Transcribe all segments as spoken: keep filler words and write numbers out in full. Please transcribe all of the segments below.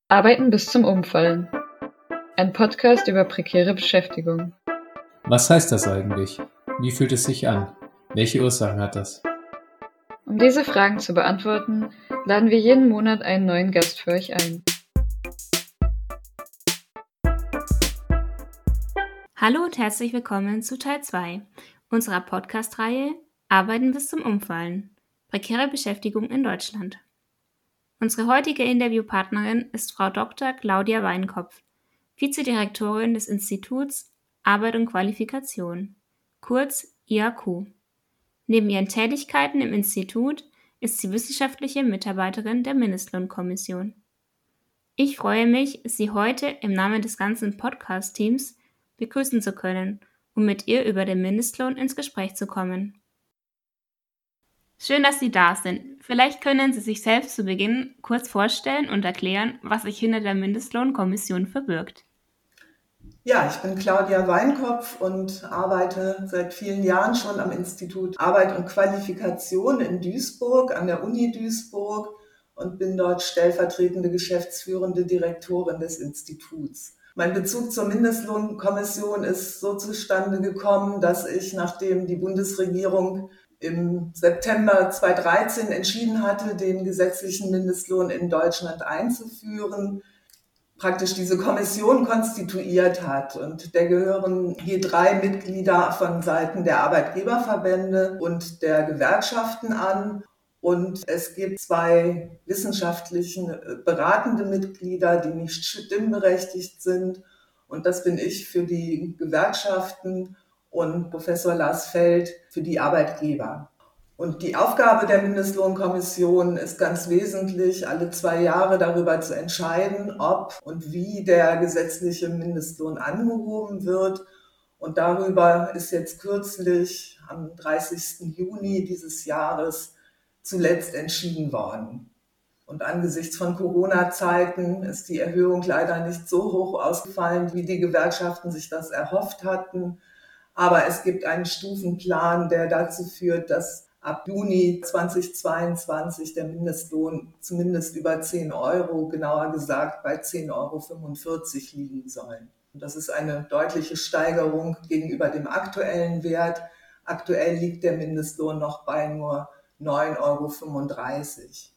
Arbeiten bis zum Umfallen. Ein Podcast über prekäre Beschäftigung. Was heißt das eigentlich? Wie fühlt es sich an? Welche Ursachen hat das? Um diese Fragen zu beantworten, laden wir jeden Monat einen neuen Gast für euch ein. Hallo und herzlich willkommen zu Teil zwei unserer Podcast-Reihe Arbeiten bis zum Umfallen. Prekäre Beschäftigung in Deutschland. Unsere heutige Interviewpartnerin ist Frau Doktor Claudia Weinkopf, Vizedirektorin des Instituts Arbeit und Qualifikation, kurz I A Q. Neben ihren Tätigkeiten im Institut ist sie wissenschaftliche Mitarbeiterin der Mindestlohnkommission. Ich freue mich, Sie heute im Namen des ganzen Podcast-Teams begrüßen zu können, um mit ihr über den Mindestlohn ins Gespräch zu kommen. Schön, dass Sie da sind. Vielleicht können Sie sich selbst zu Beginn kurz vorstellen und erklären, was sich hinter der Mindestlohnkommission verbirgt. Ja, ich bin Claudia Weinkopf und arbeite seit vielen Jahren schon am Institut Arbeit und Qualifikation in Duisburg, an der Uni Duisburg und bin dort stellvertretende geschäftsführende Direktorin des Instituts. Mein Bezug zur Mindestlohnkommission ist so zustande gekommen, dass ich, nachdem die Bundesregierung im September zweitausenddreizehn entschieden hatte, den gesetzlichen Mindestlohn in Deutschland einzuführen, praktisch diese Kommission konstituiert hat. Und der gehören hier drei Mitglieder von Seiten der Arbeitgeberverbände und der Gewerkschaften an. Und es gibt zwei wissenschaftliche beratende Mitglieder, die nicht stimmberechtigt sind. Und das bin ich für die Gewerkschaften und Professor Lars Feld für die Arbeitgeber. Und die Aufgabe der Mindestlohnkommission ist ganz wesentlich, alle zwei Jahre darüber zu entscheiden, ob und wie der gesetzliche Mindestlohn angehoben wird. Und darüber ist jetzt kürzlich am dreißigsten Juni dieses Jahres zuletzt entschieden worden. Und angesichts von Corona-Zeiten ist die Erhöhung leider nicht so hoch ausgefallen, wie die Gewerkschaften sich das erhofft hatten. Aber es gibt einen Stufenplan, der dazu führt, dass ab Juni zweitausendzweiundzwanzig der Mindestlohn zumindest über zehn Euro, genauer gesagt bei zehn Euro fünfundvierzig liegen soll. Und das ist eine deutliche Steigerung gegenüber dem aktuellen Wert. Aktuell liegt der Mindestlohn noch bei nur neun Euro fünfunddreißig.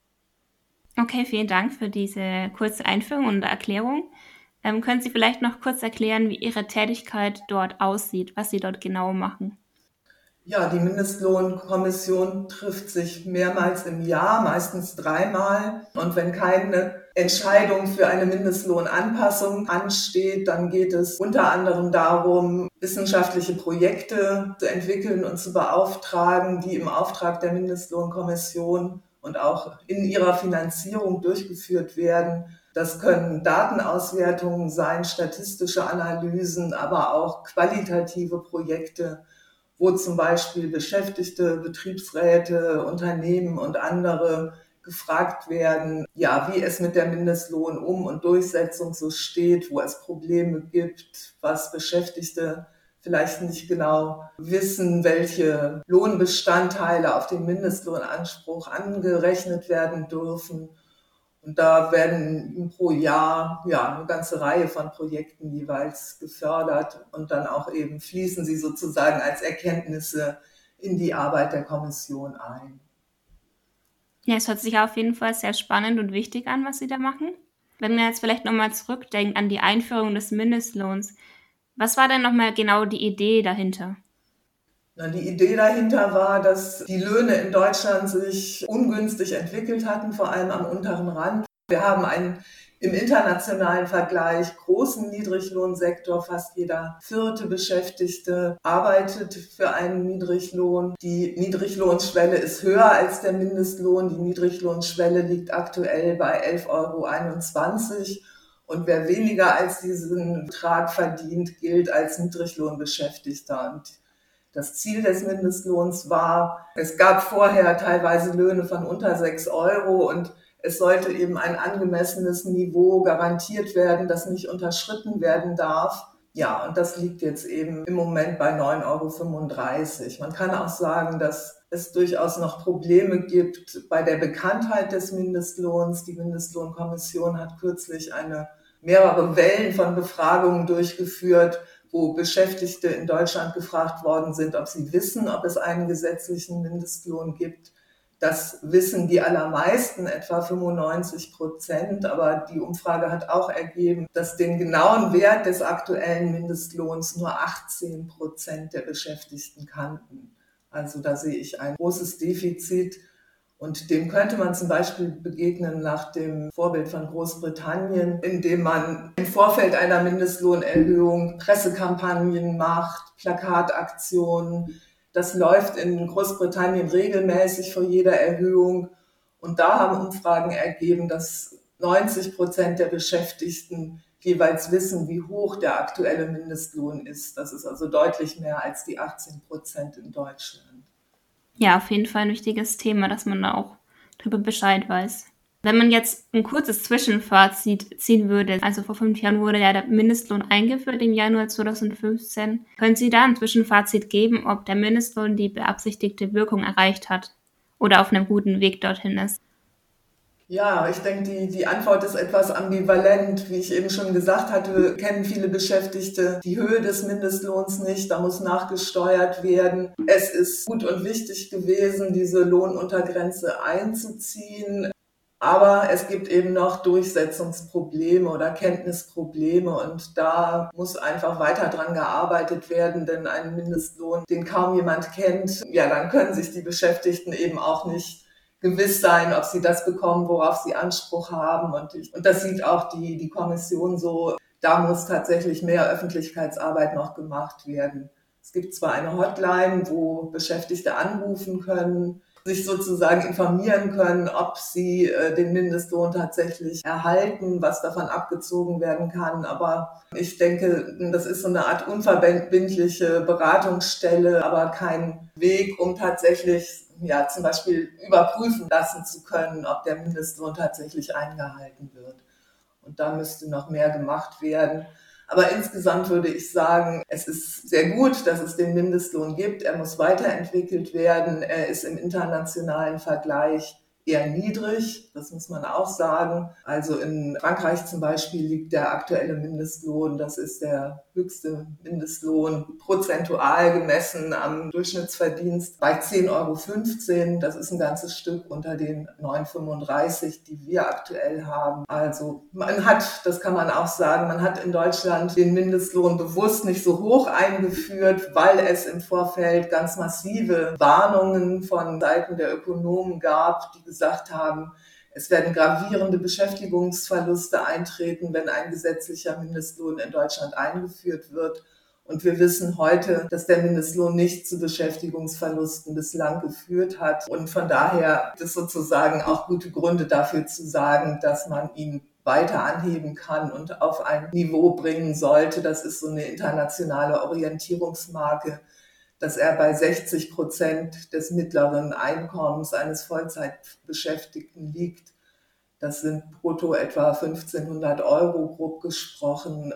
Okay, vielen Dank für diese kurze Einführung und Erklärung. Ähm, können Sie vielleicht noch kurz erklären, wie Ihre Tätigkeit dort aussieht, was Sie dort genau machen? Ja, die Mindestlohnkommission trifft sich mehrmals im Jahr, meistens dreimal. Und wenn keine Entscheidung für eine Mindestlohnanpassung ansteht, dann geht es unter anderem darum, wissenschaftliche Projekte zu entwickeln und zu beauftragen, die im Auftrag der Mindestlohnkommission und auch in ihrer Finanzierung durchgeführt werden. Das können Datenauswertungen sein, statistische Analysen, aber auch qualitative Projekte, wo zum Beispiel Beschäftigte, Betriebsräte, Unternehmen und andere gefragt werden, ja, wie es mit der Mindestlohn-Um- und Durchsetzung so steht, wo es Probleme gibt, was Beschäftigte vielleicht nicht genau wissen, welche Lohnbestandteile auf den Mindestlohnanspruch angerechnet werden dürfen. Und da werden pro Jahr ja eine ganze Reihe von Projekten jeweils gefördert und dann auch eben fließen sie sozusagen als Erkenntnisse in die Arbeit der Kommission ein. Ja, es hört sich auf jeden Fall sehr spannend und wichtig an, was Sie da machen. Wenn man jetzt vielleicht nochmal zurückdenkt an die Einführung des Mindestlohns, was war denn nochmal genau die Idee dahinter? Na, die Idee dahinter war, dass die Löhne in Deutschland sich ungünstig entwickelt hatten, vor allem am unteren Rand. Wir haben einen im internationalen Vergleich großen Niedriglohnsektor. Fast jeder vierte Beschäftigte arbeitet für einen Niedriglohn. Die Niedriglohnschwelle ist höher als der Mindestlohn. Die Niedriglohnschwelle liegt aktuell bei elf Euro einundzwanzig. Und wer weniger als diesen Betrag verdient, gilt als Niedriglohnbeschäftigter. Und das Ziel des Mindestlohns war, es gab vorher teilweise Löhne von unter sechs Euro und es sollte eben ein angemessenes Niveau garantiert werden, das nicht unterschritten werden darf. Ja, und das liegt jetzt eben im Moment bei neun Euro fünfunddreißig. Man kann auch sagen, dass es durchaus noch Probleme gibt bei der Bekanntheit des Mindestlohns. Die Mindestlohnkommission hat kürzlich eine mehrere Wellen von Befragungen durchgeführt, wo Beschäftigte in Deutschland gefragt worden sind, ob sie wissen, ob es einen gesetzlichen Mindestlohn gibt. Das wissen die allermeisten, etwa fünfundneunzig Prozent. Aber die Umfrage hat auch ergeben, dass den genauen Wert des aktuellen Mindestlohns nur achtzehn Prozent der Beschäftigten kannten. Also da sehe ich ein großes Defizit. Und dem könnte man zum Beispiel begegnen nach dem Vorbild von Großbritannien, indem man im Vorfeld einer Mindestlohnerhöhung Pressekampagnen macht, Plakataktionen. Das läuft in Großbritannien regelmäßig vor jeder Erhöhung. Und da haben Umfragen ergeben, dass neunzig Prozent der Beschäftigten jeweils wissen, wie hoch der aktuelle Mindestlohn ist. Das ist also deutlich mehr als die achtzehn Prozent in Deutschland. Ja, auf jeden Fall ein wichtiges Thema, dass man da auch darüber Bescheid weiß. Wenn man jetzt ein kurzes Zwischenfazit ziehen würde, also vor fünf Jahren wurde ja der Mindestlohn eingeführt im Januar zweitausendfünfzehn, können Sie da ein Zwischenfazit geben, ob der Mindestlohn die beabsichtigte Wirkung erreicht hat oder auf einem guten Weg dorthin ist? Ja, ich denke, die, die Antwort ist etwas ambivalent. Wie ich eben schon gesagt hatte, kennen viele Beschäftigte die Höhe des Mindestlohns nicht. Da muss nachgesteuert werden. Es ist gut und wichtig gewesen, diese Lohnuntergrenze einzuziehen. Aber es gibt eben noch Durchsetzungsprobleme oder Kenntnisprobleme und da muss einfach weiter dran gearbeitet werden, denn einen Mindestlohn, den kaum jemand kennt, ja, dann können sich die Beschäftigten eben auch nicht gewiss sein, ob sie das bekommen, worauf sie Anspruch haben. Und, ich, und das sieht auch die, die Kommission so. Da muss tatsächlich mehr Öffentlichkeitsarbeit noch gemacht werden. Es gibt zwar eine Hotline, wo Beschäftigte anrufen können, sich sozusagen informieren können, ob sie äh, den Mindestlohn tatsächlich erhalten, was davon abgezogen werden kann. Aber ich denke, das ist so eine Art unverbindliche Beratungsstelle, aber kein Weg, um tatsächlich ja zum Beispiel überprüfen lassen zu können, ob der Mindestlohn tatsächlich eingehalten wird. Und da müsste noch mehr gemacht werden. Aber insgesamt würde ich sagen, es ist sehr gut, dass es den Mindestlohn gibt. Er muss weiterentwickelt werden. Er ist im internationalen Vergleich eher niedrig, das muss man auch sagen. Also in Frankreich zum Beispiel liegt der aktuelle Mindestlohn, das ist der höchste Mindestlohn, prozentual gemessen am Durchschnittsverdienst bei zehn Euro fünfzehn. Das ist ein ganzes Stück unter den neun Euro fünfunddreißig, die wir aktuell haben. Also man hat, das kann man auch sagen, man hat in Deutschland den Mindestlohn bewusst nicht so hoch eingeführt, weil es im Vorfeld ganz massive Warnungen von Seiten der Ökonomen gab, die gesagt haben, es werden gravierende Beschäftigungsverluste eintreten, wenn ein gesetzlicher Mindestlohn in Deutschland eingeführt wird. Und wir wissen heute, dass der Mindestlohn nicht zu Beschäftigungsverlusten bislang geführt hat. Und von daher gibt es sozusagen auch gute Gründe dafür zu sagen, dass man ihn weiter anheben kann und auf ein Niveau bringen sollte. Das ist so eine internationale Orientierungsmarke, dass er bei sechzig Prozent des mittleren Einkommens eines Vollzeitbeschäftigten liegt. Das sind brutto etwa fünfzehnhundert Euro, grob gesprochen.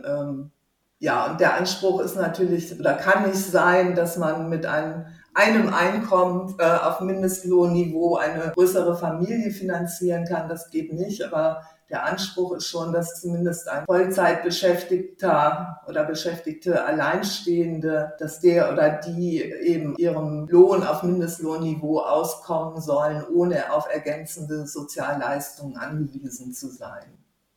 Ja, und der Anspruch ist natürlich, oder kann nicht sein, dass man mit einem, einem Einkommen auf Mindestlohnniveau eine größere Familie finanzieren kann. Das geht nicht, aber der Anspruch ist schon, dass zumindest ein Vollzeitbeschäftigter oder Beschäftigte Alleinstehende, dass der oder die eben ihrem Lohn auf Mindestlohnniveau auskommen sollen, ohne auf ergänzende Sozialleistungen angewiesen zu sein.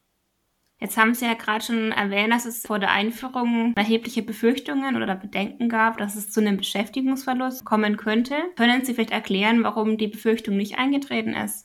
Jetzt haben Sie ja gerade schon erwähnt, dass es vor der Einführung erhebliche Befürchtungen oder Bedenken gab, dass es zu einem Beschäftigungsverlust kommen könnte. Können Sie vielleicht erklären, warum die Befürchtung nicht eingetreten ist?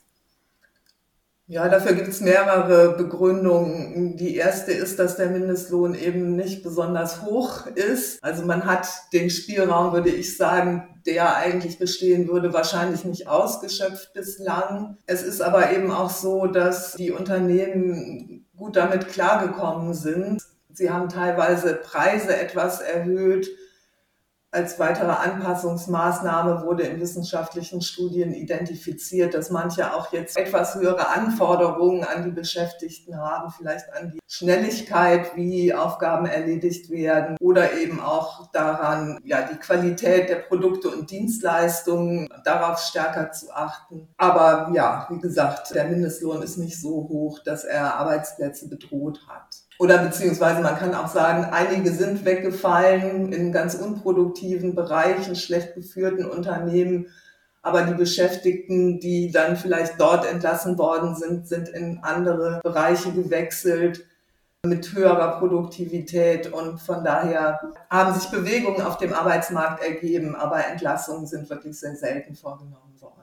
Ja, dafür gibt es mehrere Begründungen. Die erste ist, dass der Mindestlohn eben nicht besonders hoch ist. Also man hat den Spielraum, würde ich sagen, der eigentlich bestehen würde, wahrscheinlich nicht ausgeschöpft bislang. Es ist aber eben auch so, dass die Unternehmen gut damit klargekommen sind. Sie haben teilweise Preise etwas erhöht. Als weitere Anpassungsmaßnahme wurde in wissenschaftlichen Studien identifiziert, dass manche auch jetzt etwas höhere Anforderungen an die Beschäftigten haben, vielleicht an die Schnelligkeit, wie Aufgaben erledigt werden oder eben auch daran, ja, die Qualität der Produkte und Dienstleistungen, darauf stärker zu achten. Aber ja, wie gesagt, der Mindestlohn ist nicht so hoch, dass er Arbeitsplätze bedroht hat. Oder beziehungsweise man kann auch sagen, einige sind weggefallen in ganz unproduktiven Bereichen, schlecht geführten Unternehmen. Aber die Beschäftigten, die dann vielleicht dort entlassen worden sind, sind in andere Bereiche gewechselt mit höherer Produktivität. Und von daher haben sich Bewegungen auf dem Arbeitsmarkt ergeben, aber Entlassungen sind wirklich sehr selten vorgenommen worden.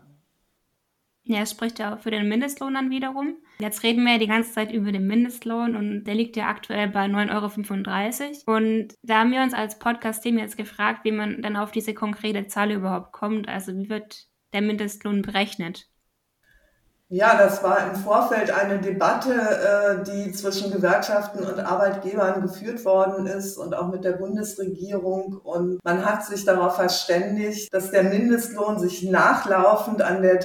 Ja, es spricht ja auch für den Mindestlohn dann wiederum. Jetzt reden wir ja die ganze Zeit über den Mindestlohn und der liegt ja aktuell bei neun Euro fünfunddreißig. Und da haben wir uns als Podcast-Team jetzt gefragt, wie man dann auf diese konkrete Zahl überhaupt kommt. Also wie wird der Mindestlohn berechnet? Ja, das war im Vorfeld eine Debatte, die zwischen Gewerkschaften und Arbeitgebern geführt worden ist und auch mit der Bundesregierung. Und man hat sich darauf verständigt, dass der Mindestlohn sich nachlaufend an der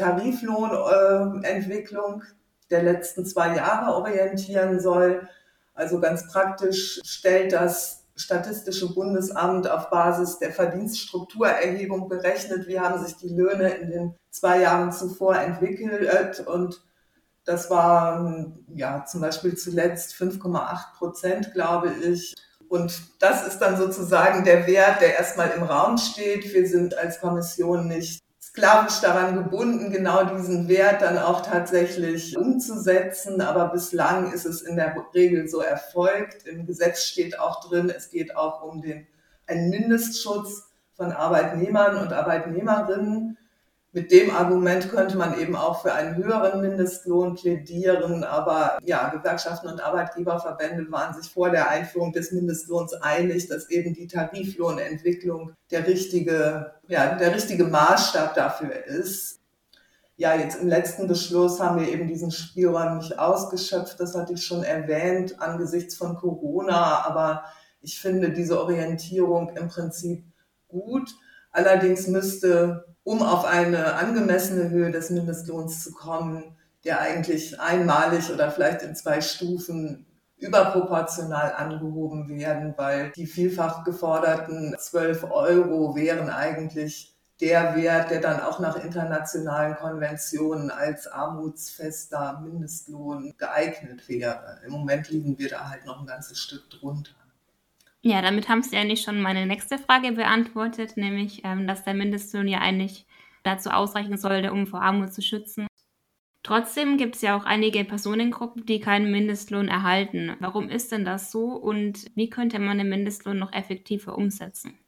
Tariflohnentwicklung der letzten zwei Jahre orientieren soll. Also ganz praktisch stellt das Statistische Bundesamt auf Basis der Verdienststrukturerhebung berechnet, wie haben sich die Löhne in den zwei Jahren zuvor entwickelt. Und das war ja zum Beispiel zuletzt fünf Komma acht Prozent, glaube ich. Und das ist dann sozusagen der Wert, der erstmal im Raum steht. Wir sind als Kommission nicht sklavisch daran gebunden, genau diesen Wert dann auch tatsächlich umzusetzen. Aber bislang ist es in der Regel so erfolgt. Im Gesetz steht auch drin, es geht auch um den, einen Mindestschutz von Arbeitnehmern und Arbeitnehmerinnen. Mit dem Argument könnte man eben auch für einen höheren Mindestlohn plädieren. Aber ja, Gewerkschaften und Arbeitgeberverbände waren sich vor der Einführung des Mindestlohns einig, dass eben die Tariflohnentwicklung der richtige, ja, der richtige Maßstab dafür ist. Ja, jetzt im letzten Beschluss haben wir eben diesen Spielraum nicht ausgeschöpft. Das hatte ich schon erwähnt angesichts von Corona. Aber ich finde diese Orientierung im Prinzip gut. Allerdings müsste, um auf eine angemessene Höhe des Mindestlohns zu kommen, der eigentlich einmalig oder vielleicht in zwei Stufen überproportional angehoben werden, weil die vielfach geforderten zwölf Euro wären eigentlich der Wert, der dann auch nach internationalen Konventionen als armutsfester Mindestlohn geeignet wäre. Im Moment liegen wir da halt noch ein ganzes Stück drunter. Ja, damit haben Sie eigentlich schon meine nächste Frage beantwortet, nämlich, ähm, dass der Mindestlohn ja eigentlich dazu ausreichen sollte, um vor Armut zu schützen. Trotzdem gibt es ja auch einige Personengruppen, die keinen Mindestlohn erhalten. Warum ist denn das so und wie könnte man den Mindestlohn noch effektiver umsetzen?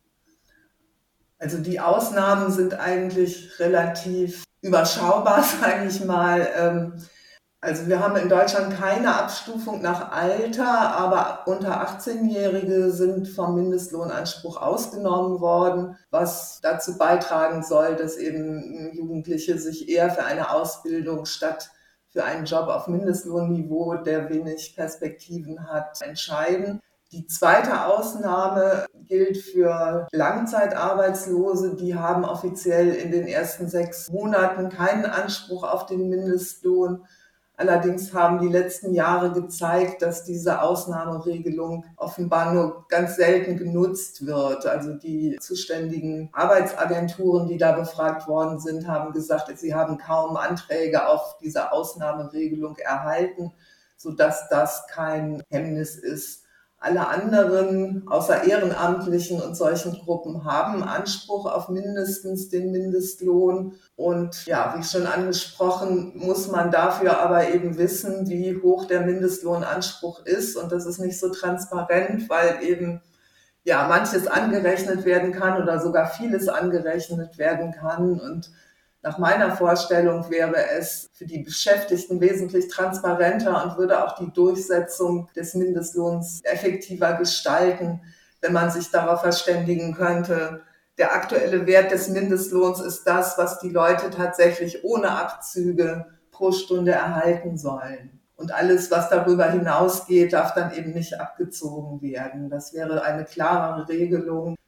Also die Ausnahmen sind eigentlich relativ überschaubar, sage ich mal. Also wir haben in Deutschland keine Abstufung nach Alter, aber unter achtzehnjährige sind vom Mindestlohnanspruch ausgenommen worden, was dazu beitragen soll, dass eben Jugendliche sich eher für eine Ausbildung statt für einen Job auf Mindestlohnniveau, der wenig Perspektiven hat, entscheiden. Die zweite Ausnahme gilt für Langzeitarbeitslose, die haben offiziell in den ersten sechs Monaten keinen Anspruch auf den Mindestlohn. Allerdings haben die letzten Jahre gezeigt, dass diese Ausnahmeregelung offenbar nur ganz selten genutzt wird. Also die zuständigen Arbeitsagenturen, die da befragt worden sind, haben gesagt, sie haben kaum Anträge auf diese Ausnahmeregelung erhalten, sodass das kein Hemmnis ist. Alle anderen, außer Ehrenamtlichen und solchen Gruppen, haben Anspruch auf mindestens den Mindestlohn. Und ja, wie schon angesprochen, muss man dafür aber eben wissen, wie hoch der Mindestlohnanspruch ist. Und das ist nicht so transparent, weil eben ja manches angerechnet werden kann oder sogar vieles angerechnet werden kann. Und nach meiner Vorstellung wäre es für die Beschäftigten wesentlich transparenter und würde auch die Durchsetzung des Mindestlohns effektiver gestalten, wenn man sich darauf verständigen könnte. Der aktuelle Wert des Mindestlohns ist das, was die Leute tatsächlich ohne Abzüge pro Stunde erhalten sollen. Und alles, was darüber hinausgeht, darf dann eben nicht abgezogen werden. Das wäre eine klarere Regelung.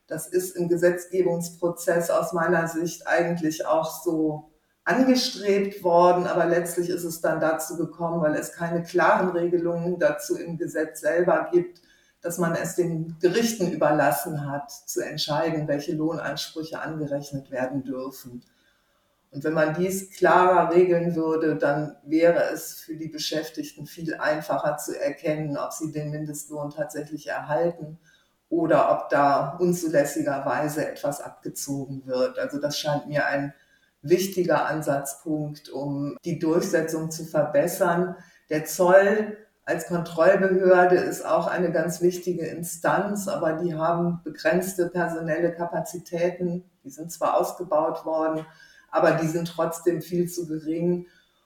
Das ist im Gesetzgebungsprozess aus meiner Sicht eigentlich auch so angestrebt worden, aber letztlich ist es dann dazu gekommen, weil es keine klaren Regelungen dazu im Gesetz selber gibt, dass man es den Gerichten überlassen hat, zu entscheiden, welche Lohnansprüche angerechnet werden dürfen. Und wenn man dies klarer regeln würde, dann wäre es für die Beschäftigten viel einfacher zu erkennen, ob sie den Mindestlohn tatsächlich erhalten oder ob da unzulässigerweise etwas abgezogen wird. Also das scheint mir ein wichtiger Ansatzpunkt, um die Durchsetzung zu verbessern. Der Zoll als Kontrollbehörde ist auch eine ganz wichtige Instanz, aber die haben begrenzte personelle Kapazitäten. Die sind zwar ausgebaut worden, aber die sind trotzdem viel zu gering,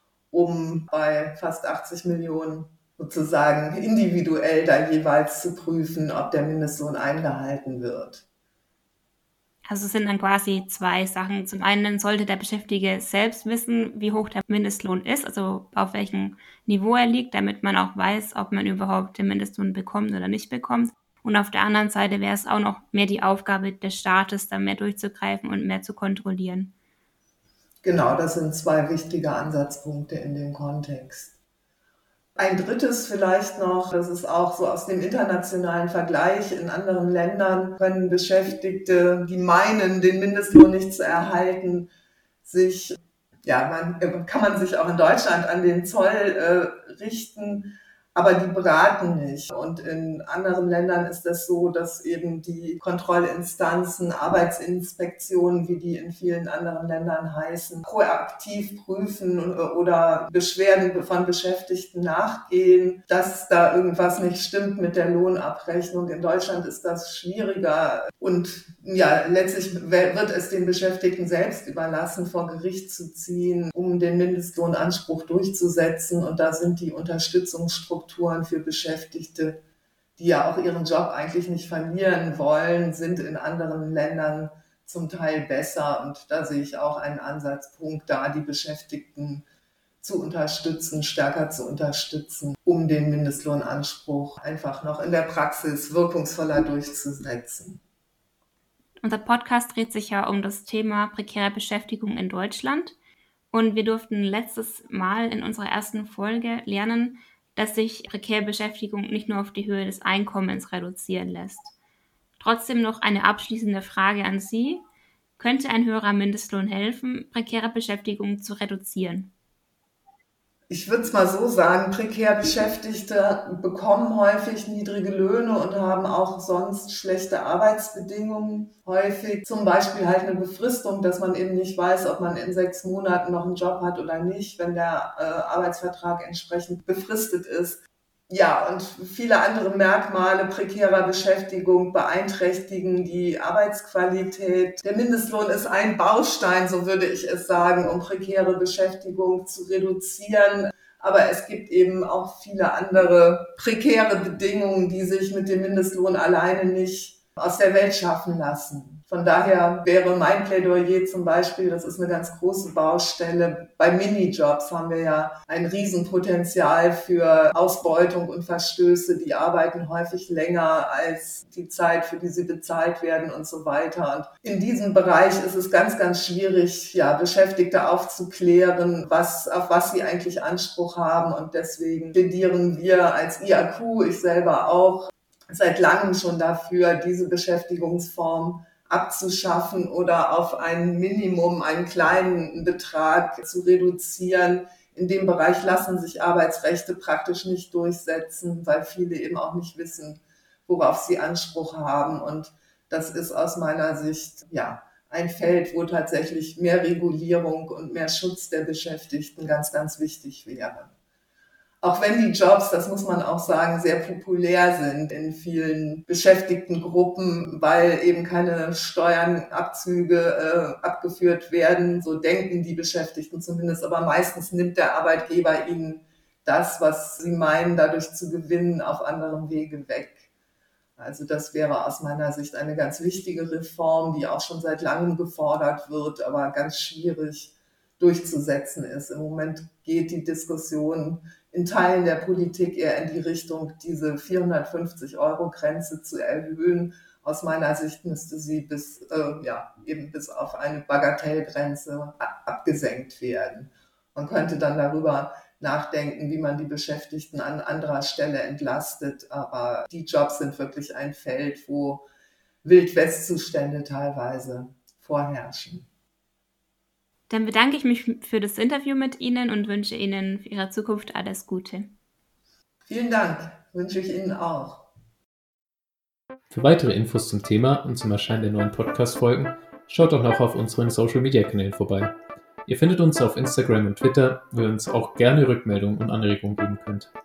um bei fast achtzig Millionen sozusagen individuell da jeweils zu prüfen, ob der Mindestlohn eingehalten wird. Also es sind dann quasi zwei Sachen. Zum einen sollte der Beschäftigte selbst wissen, wie hoch der Mindestlohn ist, also auf welchem Niveau er liegt, damit man auch weiß, ob man überhaupt den Mindestlohn bekommt oder nicht bekommt. Und auf der anderen Seite wäre es auch noch mehr die Aufgabe des Staates, da mehr durchzugreifen und mehr zu kontrollieren. Genau, das sind zwei wichtige Ansatzpunkte in dem Kontext. Ein drittes vielleicht noch, das ist auch so aus dem internationalen Vergleich. In anderen Ländern können Beschäftigte, die meinen, den Mindestlohn nicht zu erhalten, sich, ja, man, kann man sich auch in Deutschland an den Zoll äh, richten, aber die beraten nicht. Und in anderen Ländern ist es so, dass eben die Kontrollinstanzen, Arbeitsinspektionen, wie die in vielen anderen Ländern heißen, proaktiv prüfen oder Beschwerden von Beschäftigten nachgehen, dass da irgendwas nicht stimmt mit der Lohnabrechnung. In Deutschland ist das schwieriger und ja, letztlich wird es den Beschäftigten selbst überlassen, vor Gericht zu ziehen, um den Mindestlohnanspruch durchzusetzen. Und da sind die Unterstützungsstrukturen für Beschäftigte, die ja auch ihren Job eigentlich nicht verlieren wollen, sind in anderen Ländern zum Teil besser. Und da sehe ich auch einen Ansatzpunkt, da die Beschäftigten zu unterstützen, stärker zu unterstützen, um den Mindestlohnanspruch einfach noch in der Praxis wirkungsvoller durchzusetzen. Unser Podcast dreht sich ja um das Thema prekäre Beschäftigung in Deutschland. Und wir durften letztes Mal in unserer ersten Folge lernen, dass sich prekäre Beschäftigung nicht nur auf die Höhe des Einkommens reduzieren lässt. Trotzdem noch eine abschließende Frage an Sie. Könnte ein höherer Mindestlohn helfen, prekäre Beschäftigung zu reduzieren? Ich würde es mal so sagen, prekär Beschäftigte bekommen häufig niedrige Löhne und haben auch sonst schlechte Arbeitsbedingungen. Häufig zum Beispiel halt eine Befristung, dass man eben nicht weiß, ob man in sechs Monaten noch einen Job hat oder nicht, wenn der äh, Arbeitsvertrag entsprechend befristet ist. Ja, und viele andere Merkmale prekärer Beschäftigung beeinträchtigen die Arbeitsqualität. Der Mindestlohn ist ein Baustein, so würde ich es sagen, um prekäre Beschäftigung zu reduzieren. Aber es gibt eben auch viele andere prekäre Bedingungen, die sich mit dem Mindestlohn alleine nicht aus der Welt schaffen lassen. Von daher wäre mein Plädoyer zum Beispiel, das ist eine ganz große Baustelle, bei Minijobs haben wir ja ein Riesenpotenzial für Ausbeutung und Verstöße. Die arbeiten häufig länger als die Zeit, für die sie bezahlt werden und so weiter. Und in diesem Bereich ist es ganz, ganz schwierig, ja, Beschäftigte aufzuklären, was, auf was sie eigentlich Anspruch haben. Und deswegen plädieren wir als I A Q, ich selber auch, seit langem schon dafür, diese Beschäftigungsform abzuschaffen oder auf ein Minimum, einen kleinen Betrag zu reduzieren. In dem Bereich lassen sich Arbeitsrechte praktisch nicht durchsetzen, weil viele eben auch nicht wissen, worauf sie Anspruch haben. Und das ist aus meiner Sicht, ja, ein Feld, wo tatsächlich mehr Regulierung und mehr Schutz der Beschäftigten ganz, ganz wichtig wäre. Auch wenn die Jobs, das muss man auch sagen, sehr populär sind in vielen beschäftigten Gruppen, weil eben keine Steuern, Abzüge äh, abgeführt werden, so denken die Beschäftigten zumindest, aber meistens nimmt der Arbeitgeber ihnen das, was sie meinen, dadurch zu gewinnen, auf anderem Wege weg. Also das wäre aus meiner Sicht eine ganz wichtige Reform, die auch schon seit langem gefordert wird, aber ganz schwierig durchzusetzen ist. Im Moment geht die Diskussion in Teilen der Politik eher in die Richtung, diese vierhundertfünfzig Euro Grenze zu erhöhen. aus meiner Sicht müsste sie bis, äh, ja, eben bis auf eine Bagatellgrenze abgesenkt werden. Man könnte dann darüber nachdenken, wie man die Beschäftigten an anderer Stelle entlastet, aber die Jobs sind wirklich ein Feld, wo Wildwestzustände teilweise vorherrschen. Dann bedanke ich mich für das Interview mit Ihnen und wünsche Ihnen für Ihre Zukunft alles Gute. Vielen Dank, wünsche ich Ihnen auch. Für weitere Infos zum Thema und zum Erscheinen der neuen Podcast-Folgen schaut doch noch auf unseren Social-Media-Kanälen vorbei. Ihr findet uns auf Instagram und Twitter, wo ihr uns auch gerne Rückmeldungen und Anregungen geben könnt.